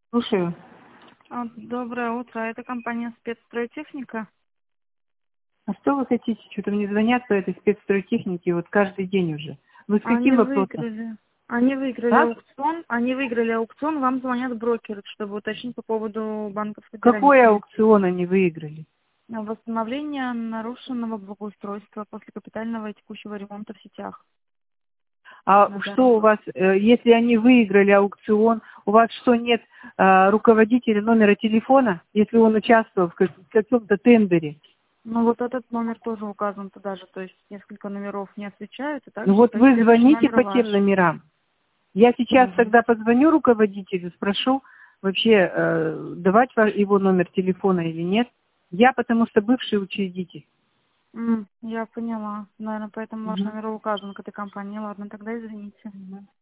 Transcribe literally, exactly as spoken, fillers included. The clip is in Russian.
Слушаю. А, Доброе утро. Это компания «Спецстройтехника». А что вы хотите? Что-то мне звонят по этой спецстройтехнике вот каждый день уже. Вы с каким Они вопросом? выиграли. Они выиграли Как? аукцион. Они выиграли аукцион. Вам звонят брокеры, чтобы уточнить по поводу банковской Какой гарантии. аукцион они выиграли? На Восстановление нарушенного благоустройства после капитального и текущего ремонта в сетях. А На данный что у год. вас, э, если они выиграли аукцион, у вас что, нет э, руководителя номера телефона, если он участвовал в как- в каком-то тендере? Ну вот этот номер тоже указан туда же, то есть несколько номеров не отвечают, и Ну также вот стоит вы следующий звоните номер по тем ваш. номерам. Я сейчас Мгм. тогда позвоню руководителю, спрошу вообще, э, давать ва- его номер телефона или нет. Я потому что бывший учредитель. М, Я поняла. Наверное, поэтому ваш Мгм. номер указан к этой компании. Ладно, тогда извините. Мгм.